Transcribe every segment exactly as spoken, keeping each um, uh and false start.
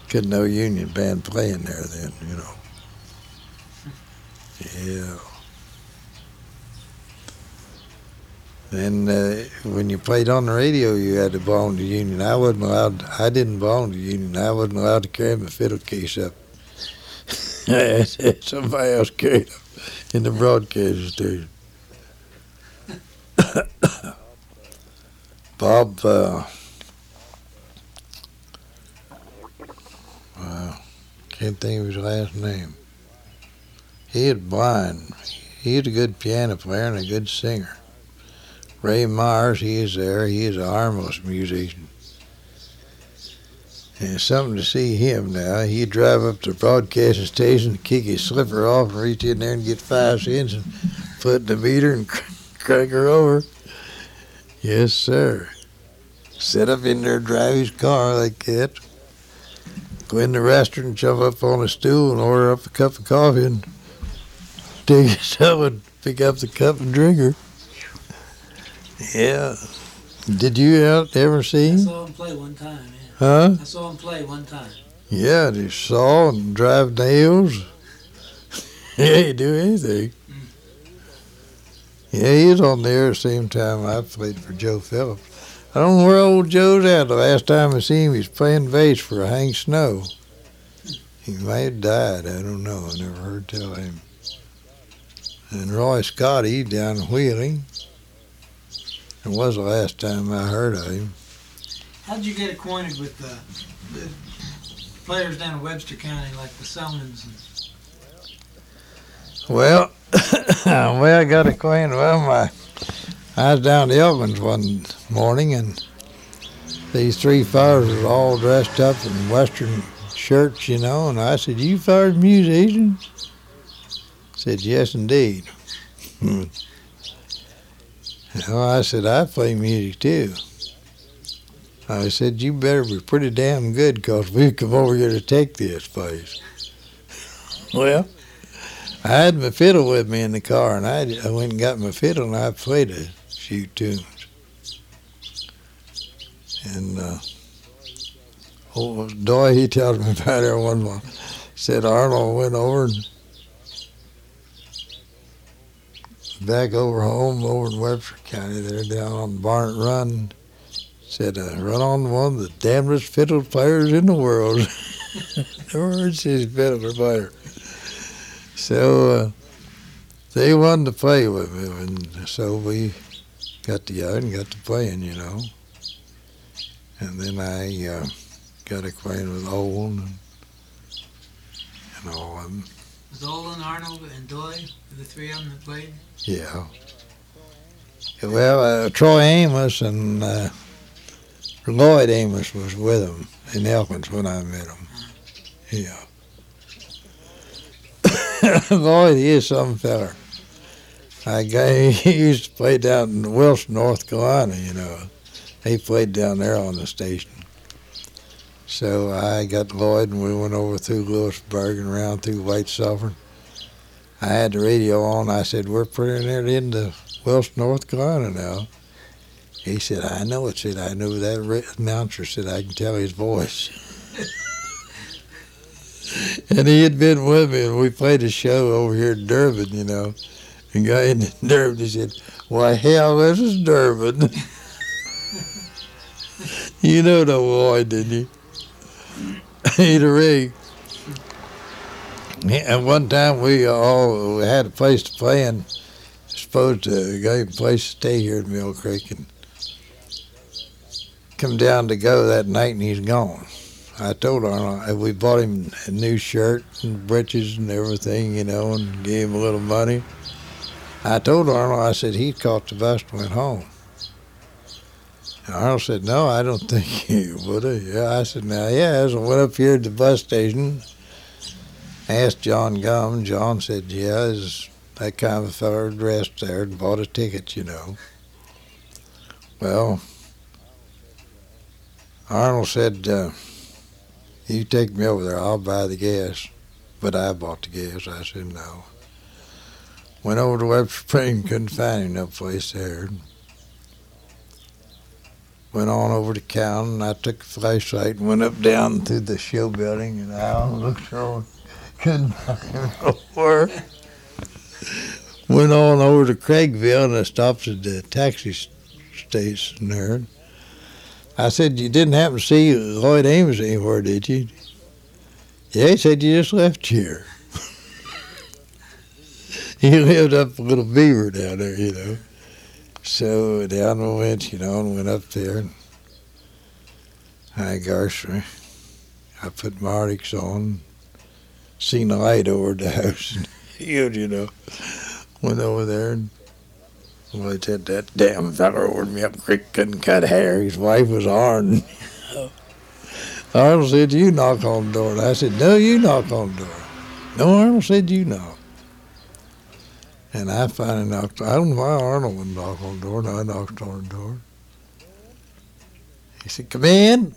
Couldn't no union band playing there then, you know. Yeah. Then uh, when you played on the radio, you had to belong to union. I wasn't allowed. I didn't belong to union. I wasn't allowed to carry my fiddle case up. Somebody else carried it up in the broadcast station. Bob. Uh, uh, can't think of his last name. He is blind. He is a good piano player and a good singer. Ray Myers, he is there. He is a harmless musician. And it's something to see him now. He'd drive up to the broadcasting station, kick his slipper off, and reach in there and get five cents and put in the meter and crank her over. Yes, sir. Sit up in there, drive his car like that. Go in the restaurant, jump up on a stool and order up a cup of coffee and take yourself and pick up the cup and drink her. Yeah. Did you out ever see him? I saw him play one time, yeah. Huh? I saw him play one time. Yeah, they saw and drive nails. Yeah, he do anything. Mm. Yeah, he was on the air the same time I played for Joe Phillips. I don't know where old Joe's at. The last time I seen him, he was playing bass for Hank Snow. He might have died. I don't know. I never heard tell him. And Roy Scott, he's down in Wheeling. It was the last time I heard of him. How'd you get acquainted with the, the players down in Webster County, like the Selmans? And... Well, well, I got acquainted. Well, my I was down to Elkins one morning, and these three fellas were all dressed up in Western shirts, you know. And I said, "You fellas musicians?" Said, "Yes, indeed." Well, I said, "I play music too." I said, "You better be pretty damn good, because we've come over here to take this place." Well, I had my fiddle with me in the car, and I, I went and got my fiddle, and I played a few tunes. And uh, old Doy, he tells me about there one morning. Said Arnold went over and back over home over in Webster County there down on Barnett Run. Said, uh, run on one of the damnedest fiddle players in the world. The words his fiddle player. So uh, they wanted to play with me, and so we got together and got to playing, you know. And then I uh, got acquainted with Olin and, and all of them. Was Olin, Arnold, and Doy the three of them that played? Yeah. Well, uh, Troy Amos and uh, Lloyd Amos was with him in Elkins when I met him. Yeah. Lloyd, he is some feller. I got, he used to play down in Wilson, North Carolina, you know. He played down there on the station. So I got Lloyd, and we went over through Lewisburg and around through White Sulphur. I had the radio on. I said, "We're pretty near the end of Wilson, North Carolina now." He said, "I know it." Said, "I know that re- announcer." Said, "I can tell his voice." And he had been with me, and we played a show over here in Durban, you know. And guy in Durban, he said, "Why, hell, this is Durban." You know the boy, didn't you? He'd a rig. And one time we all we had a place to play, and supposed to go a place to stay here in Mill Creek, and come down to go that night, and he's gone. I told Arnold, we bought him a new shirt and breeches and everything, you know, and gave him a little money. I told Arnold, I said, he caught the bus and went home. And Arnold said, "No, I don't think he would have." Yeah, I said, "Now, yeah." So I went up here at the bus station, asked John Gum. John said, "Yeah, is that kind of a fellow dressed there and bought a ticket, you know." Well, Arnold said, uh, "You take me over there, I'll buy the gas." But I bought the gas. I said, "No." Went over to Webster Spring, couldn't find him no place there. went on over to Cowan, and I took a flashlight and went up down through the show building, and I looked around, couldn't find him nowhere. Went on over to Craigville, and I stopped at the taxi station there. I said, you didn't happen to see Lloyd Amos anywhere, did you? Yeah, he said, you just left here. He lived up a Little Beaver down there, you know. So down we went, you know, and went up there. And I, gosh, I put my Arctics on, seen the light over the house, and you know. Went over there, and well, they said that damn fella over me up creek couldn't cut hair. His wife was Arn. Arnold said, you knock on the door. And I said, no, you knock on the door. No, Arnold said, you knock. And I finally knocked. I don't know why Arnold wouldn't knock on the door, and I knocked on the door. He said, come in.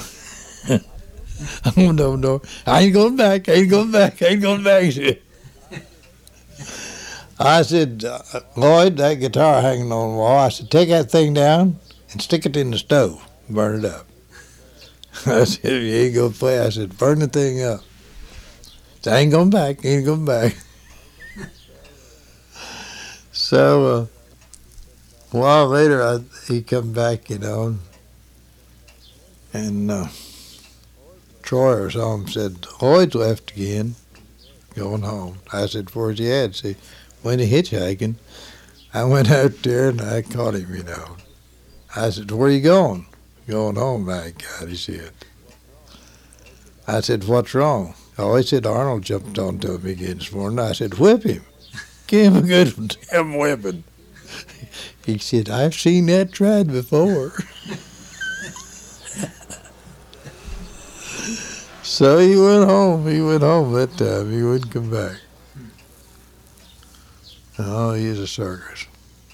I went over the door. I ain't going back. I ain't going back. I ain't going back. He said, I said, uh, Lloyd, that guitar hanging on the wall, I said, take that thing down and stick it in the stove, burn it up. I said, if you ain't going to play, I said, burn the thing up. So I ain't going back, ain't going back. So uh, a while later, I, he come back, you know, and uh, Troy or something said, Lloyd's left again, going home. I said, where's he at? See, went hitchhiking. I went out there and I caught him, you know. I said, where you going? Going home, my God, he said. I said, what's wrong? Oh, he said, Arnold jumped onto him again this morning. I said, whip him. Give him a good damn whipping. He said, I've seen that tried before. So he went home. He went home that time. He wouldn't come back. Oh, he's a circus.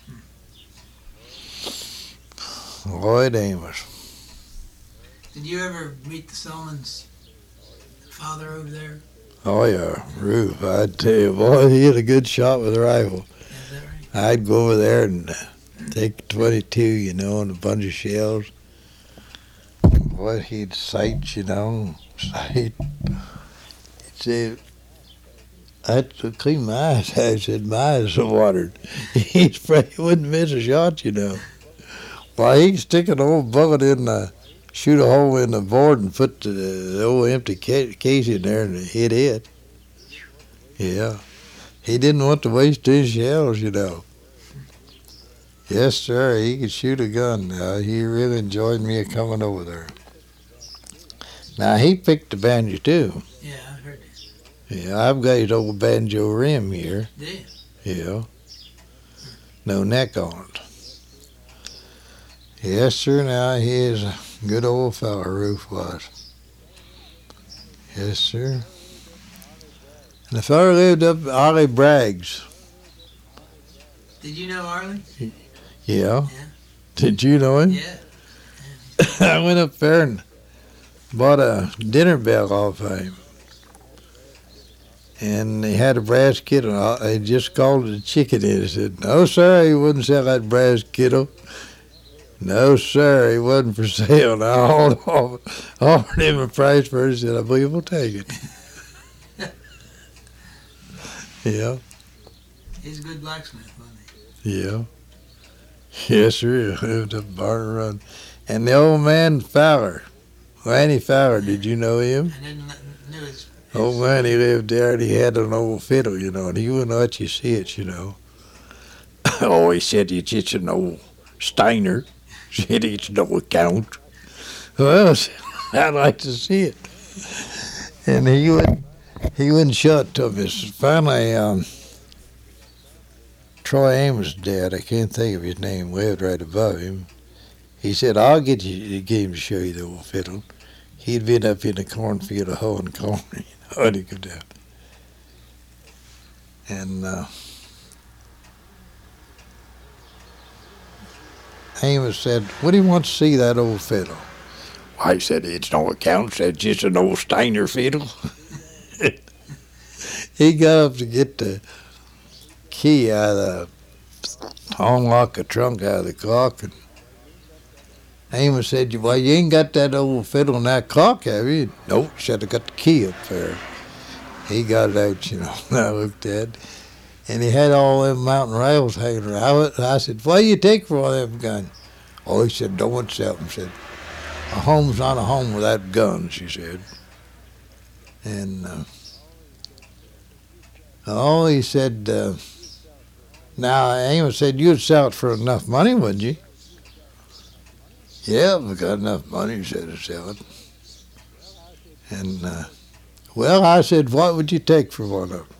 Lloyd Amos. Did you ever meet the Selman's father over there? Oh, yeah, Roof. I'd tell you, boy, he had a good shot with a rifle. Is that right? I'd go over there and take twenty-two, you know, and a bunch of shells. Boy, he'd sight, you know, sight. He'd say, I'd clean my eyes. I said, my eyes are watered. He's afraid he wouldn't miss a shot, you know. Why, he could stick an old bullet in the, shoot a hole in the board and put the, the old empty ca- case in there and hit it. Yeah. He didn't want to waste his shells, you know. Yes, sir, he could shoot a gun now. He really enjoyed me coming over there. Now, he picked the banjo, too. Yeah, I heard it. Yeah, I've got his old banjo rim here. Yeah. Yeah. No neck on it. Yes, sir, now he is a good old fellow, Roof was. Yes, sir. And the fellow lived up Ollie Bragg's. Did you know Arlie? Yeah. Yeah. Did you know him? Yeah. I went up there and bought a dinner bell off of him. And he had a brass kettle. They just called it a chicken in. He said, no, sir, he wouldn't sell that brass kettle. No, sir, he wasn't for sale. And I offered, offered him a price for it. He said, I believe we'll take it. Yeah. He's a good blacksmith, wasn't he? Yeah. Yes, sir, he lived up Barton Run. And the old man Fowler, Lanny Fowler, did you know him? I didn't kn- knew his, his Old man, he lived there, and he had an old fiddle, you know, and he wouldn't let you see it, you know. Oh, he said, it's just an old Steiner. Said it's no account. Well, I'd like to see it. And he wouldn't, he wouldn't show it to me. Finally, um, Troy Amos' dad, I can't think of his name, lived right above him. He said, I'll get you, get him to show you the old fiddle. He'd been up in the cornfield a hoeing corn, you know, and he'd go down. And uh, Amos said, what do you want to see that old fiddle? Well, I said, it's no account, said just an old Steiner fiddle. He got up to get the key out of the, unlock the trunk out of the clock, and Amos said, well, you ain't got that old fiddle and that clock, have you? Nope, should have got the key up there. He got it out, you know, and I looked at it. And he had all them mountain rails hanging around. I said, what do you take for all them guns? Oh, he said, don't sell them. He said, a home's not a home without guns, he said. And, uh, oh, he said, uh, now, Amos said, you'd sell it for enough money, wouldn't you? Yeah, if I got enough money, he said, to sell it. And, uh, well, I said, what would you take for one of them?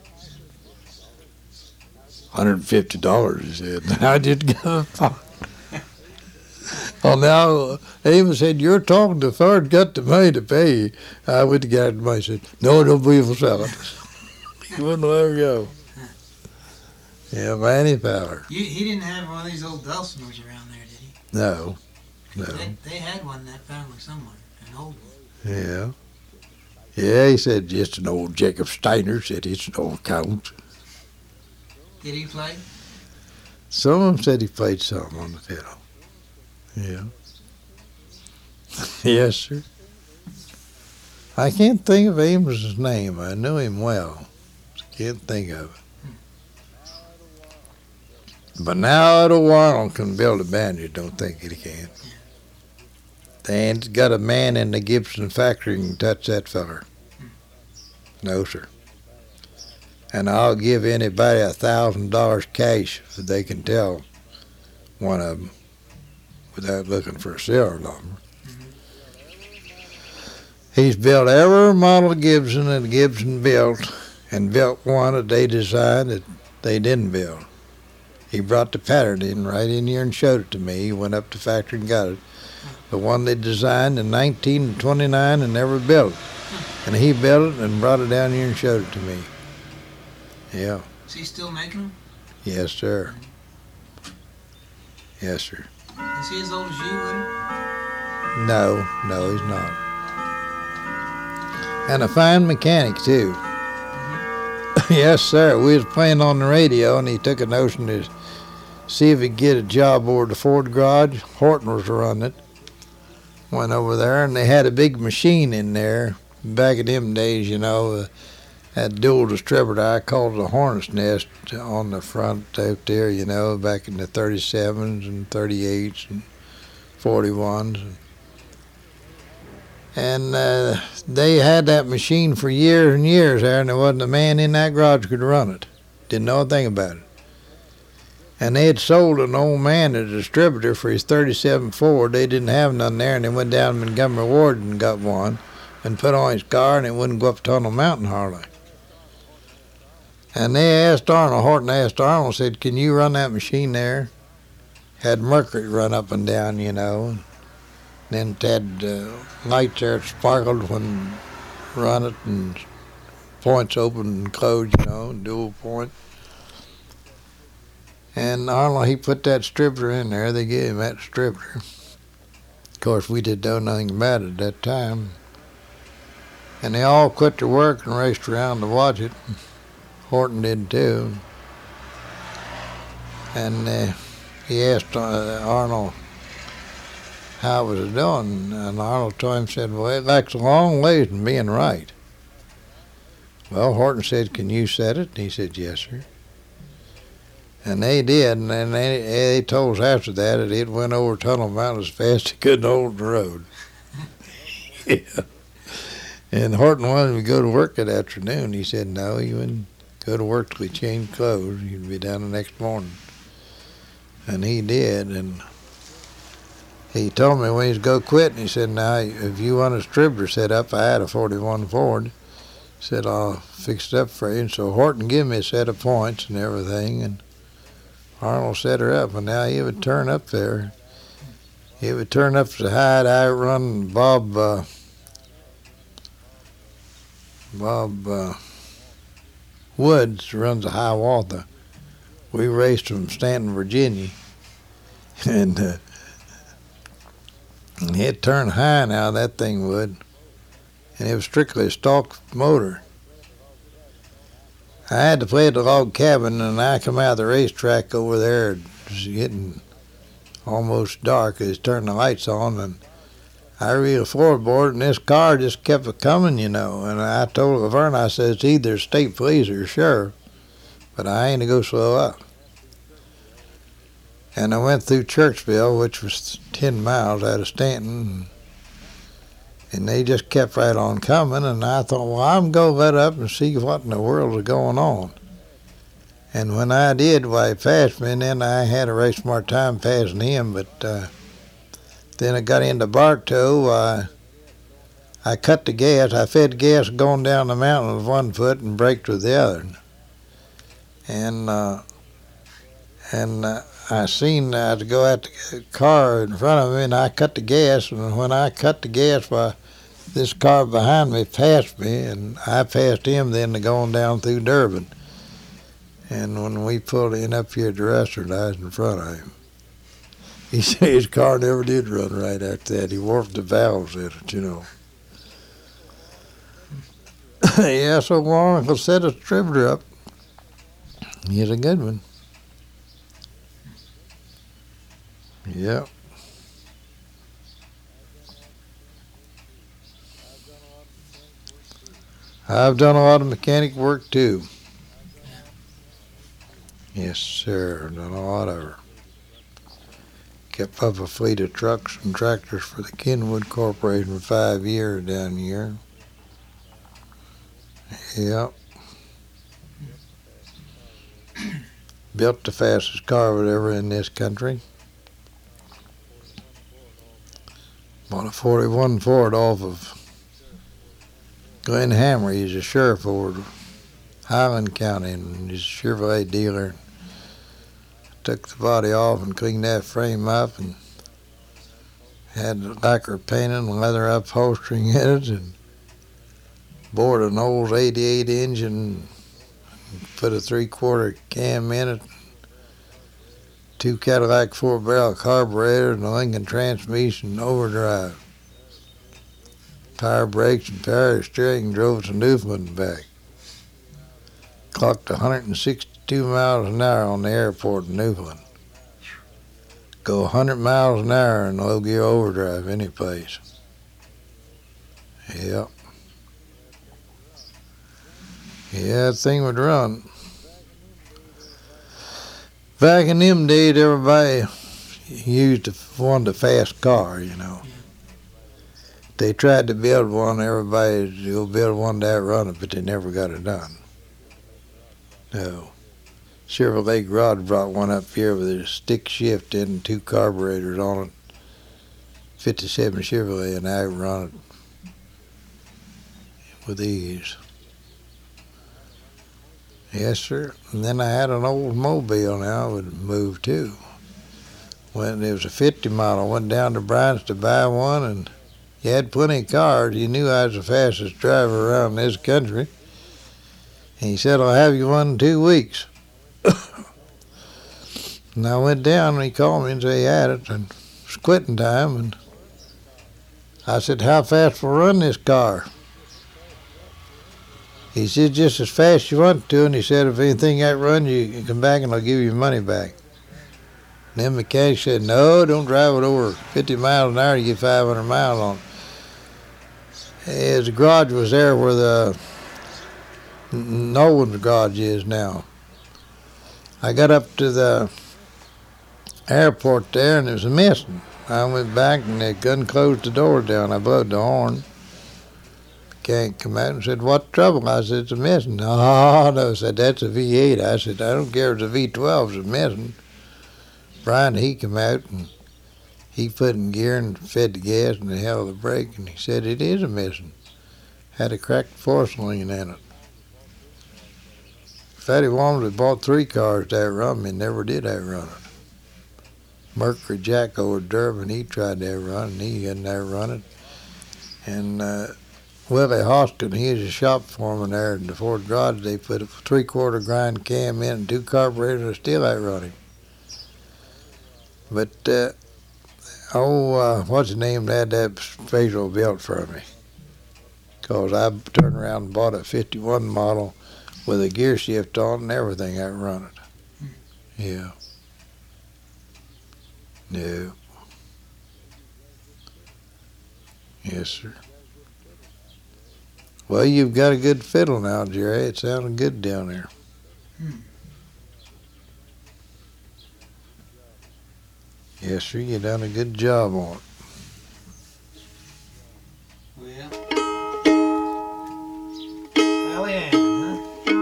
one hundred fifty dollars, he said. I didn't give a fuck. Well, now, Amos said, you're talking to Ford, got the money to pay you. I went to get it, and I said, no, don't believe we'll sell it. He wouldn't let her go. Yeah, Manny Fowler. You, he didn't have one of these old Dulcimers around there, did he? No, no. They, they had one in that family somewhere, an old one. Yeah. Yeah, he said, just an old Jacob Steiner, said it's an old count. Did he play? Some of them said he played some on the fiddle. Yeah. Yes, sir. I can't think of Amos's name. I knew him well. Can't think of it. But now Otto Arnold can build a banjo. Don't think he can. They ain't got a man in the Gibson factory who can touch that feller. No, sir. And I'll give anybody a thousand dollars cash if they can tell one of them without looking for a serial number. He's built every model Gibson that Gibson built, and built one that they designed that they didn't build. He brought the pattern in right in here and showed it to me. He went up to the factory and got it. The one they designed in nineteen twenty-nine and never built it. And he built it and brought it down here and showed it to me. Yeah. Is he still making them? Yes, sir. Yes, sir. Is he as old as you, Woody? No, no, he's not. And a fine mechanic, too. Mm-hmm. Yes, sir. We was playing on the radio, and he took a notion to see if he could get a job over the Ford garage. Horton was running it. Went over there, and they had a big machine in there. Back in them days, you know, uh, that dual distributor, I called it a hornet's nest on the front out there, you know, back in the thirty-sevens and thirty-eights and forty-ones. And uh, they had that machine for years and years there, and there wasn't a man in that garage could run it. Didn't know a thing about it. And they had sold an old man a distributor for his thirty-seven Ford. They didn't have none there, and they went down to Montgomery Ward and got one and put on his car, and it wouldn't go up Tunnel Mountain hardly. And they asked Arnold, Horton asked Arnold, said, can you run that machine there? Had mercury run up and down, you know. Then it had uh, lights there that sparkled when run it, and points open and closed, you know, dual point. And Arnold, he put that distributor in there. They gave him that distributor. Of course, we didn't know nothing about it at that time. And they all quit their work and raced around to watch it. Horton did too. And uh, he asked uh, Arnold how it was doing, and Arnold told him, said, well, it lacks a long ways from being right. Well, Horton said, can you set it? And he said, yes, sir. And they did, and then they, they told us after that that it went over Tunnel Mountain as fast as it couldn't hold the road. Yeah. And Horton wanted to go to work that afternoon. He said, no, he wouldn't go to work till he changed clothes. He'd be down the next morning. And he did, and he told me when he was going to quit, and he said, now, if you want a distributor set up, I had a forty-one Ford. He said, I'll fix it up for you. And so Horton gave me a set of points and everything, and Arnold set her up, and now he would turn up there. He would turn up to hide. I run Bob, uh, Bob uh, Woods runs a Hiawatha. We raced from Stanton, Virginia, and uh, he'd turn high now, that thing would, and it was strictly a stock motor. I had to play at the log cabin, and I come out of the racetrack over there just getting almost dark. They turned the lights on, and I read a floorboard, and this car just kept a coming, you know. And I told Laverne, I said, it's either state police or sheriff, but I ain't to go slow up. And I went through Churchville, which was ten miles out of Stanton, and they just kept right on coming. And I thought, well, I'm going to let up and see what in the world is going on. And when I did, why, he passed me, and then I had a race more time passing him. But uh, then I got into Bartow. Uh, I cut the gas. I fed gas going down the mountain with one foot and braked with the other. And uh, and uh, I seen uh, to go at the car in front of me, and I cut the gas. And when I cut the gas, why, this car behind me passed me, and I passed him then to going down through Durbin. And when we pulled in up here at the restaurant, I was in front of him. He said his car never did run right after that. He warped the valves in it, you know. Yeah, so Warren set a distributor up. He's a good one. Yep. I've done a lot of mechanic work too. Yes, sir. Done a lot of her. Kept up a fleet of trucks and tractors for the Kenwood Corporation for five years down here. Yep. Built the fastest car whatever in this country. Bought a forty-one Ford off of Glenn Hammer. He's a sheriff over Highland County, and he's a Chevrolet dealer. Took the body off and cleaned that frame up and had lacquer painting and leather upholstering in it, and bored an old eighty-eight engine, put a three-quarter cam in it, two Cadillac four-barrel carburetors, and a Lincoln transmission overdrive. Power brakes and power steering, drove to Newfoundland back. Clocked one hundred sixty-two miles an hour on the airport in Newfoundland. Go one hundred miles an hour in low gear overdrive any place. Yep. Yeah, that thing would run. Back in them days, everybody used to want a fast car, you know. They tried to build one, everybody will build one that run it, but they never got it done. No. Chevrolet Garage brought one up here with a stick shift in and two carburetors on it. fifty-seven Chevrolet, and I run it with ease. Yes, sir. And then I had an old Mobile now I would move too. When it was a fifty model, I went down to Bryant's to buy one, and you had plenty of cars. You knew I was the fastest driver around this country. And he said, I'll have you one in two weeks. And I went down, and he called me and said he had it, and it was quitting time. And I said, how fast will run this car? He said, just as fast as you want to. And he said, if anything that run, you, you come back and I'll give you your money back. And then the mechanic said, no, don't drive it over fifty miles an hour, you get five hundred miles on it. His garage was there where the Nolan's garage is now. I got up to the airport there, and it was a missing. I went back, and they couldn't close the door down. I blowed the horn. Mechanic come out and said, what trouble? I said, it's a missing. Oh, no, said, that's a V eight. I said, I don't care if it's a V twelve, it's a missing. Brian, he come out, and he put in gear and fed the gas and the hell of the brake, and he said, it is a missing. Had a cracked porcelain in it. Fatty Walmsley bought three cars that run me, never did that run it. Mercury Jack over Durbin, he tried that run, and he hadn't that run it. And uh, Willie Hoskin, he was a shop foreman there in the Ford Garage. They put a three-quarter grind cam in and two carburetors, and still ain't running. But, uh, oh, uh, what's his name, had that Spatial built for me. Because I turned around and bought a fifty-one model with a gear shift on and everything, I run it. Yeah. No. Yes, sir. Well, you've got a good fiddle now, Jerry. It's sounding good down there. Hmm. Yes, sir. You done a good job on it. Well, Sally Ann, huh?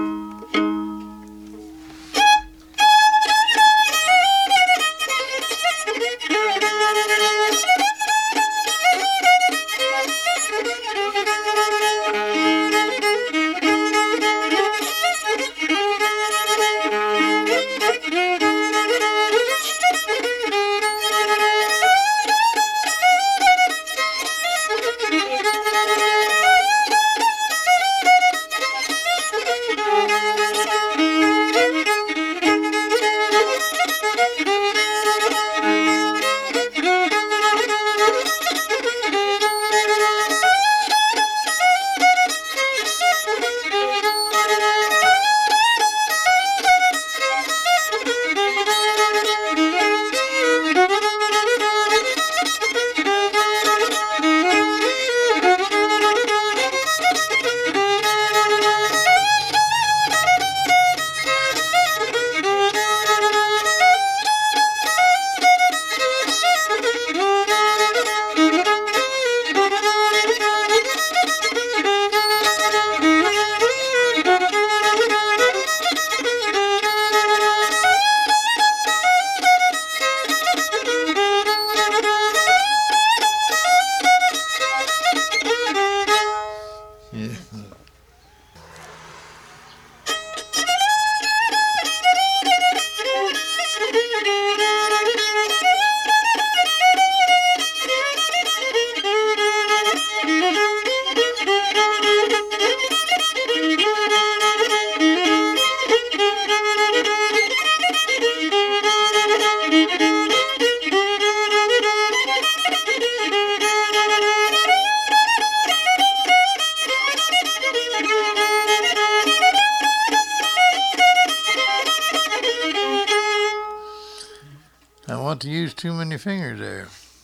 I want to use too many fingers there.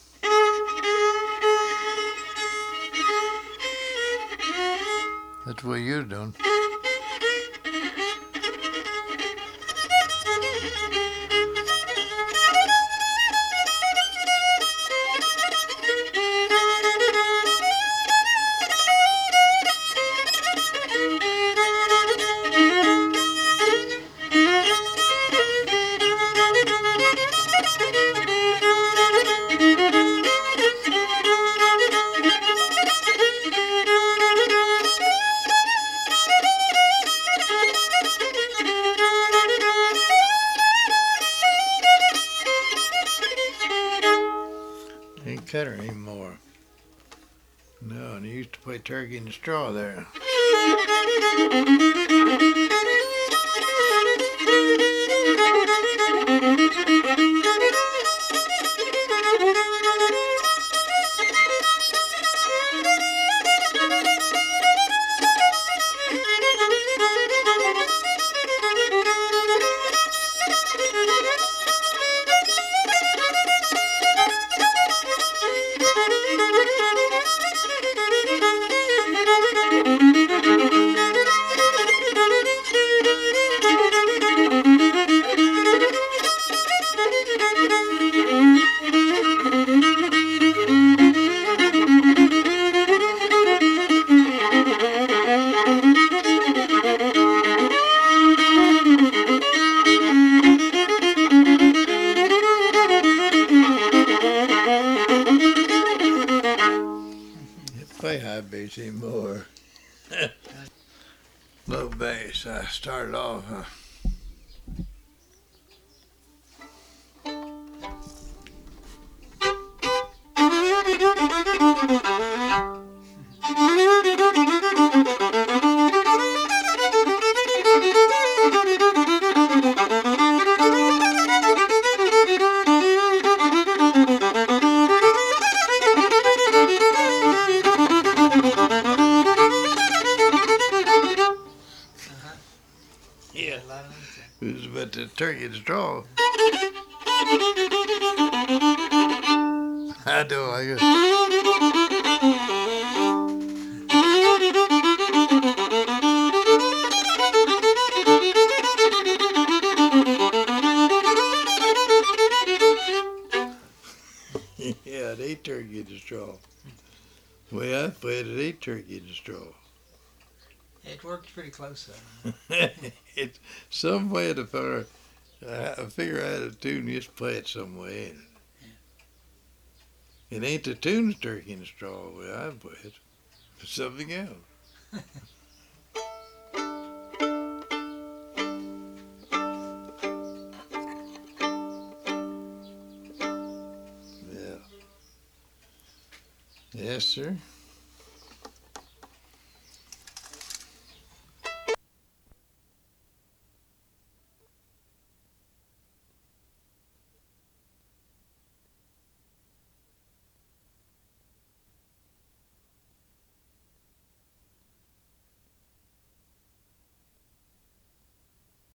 That's what you're doing. Ain't cut her anymore. No, and you used to play turkey in the straw there. Play high bass anymore. Low bass. I started off. Uh, yeah, it was about the turkey to straw. I know. I got. Yeah, it ain't turkey in the straw. The way I played it, ain't turkey in the straw. It worked pretty close though. It's some way to figure, I figure out a tune, just play it some way. And it ain't the tune's turkey in the straw the way I play it. It's something else. Yeah. Yes, sir.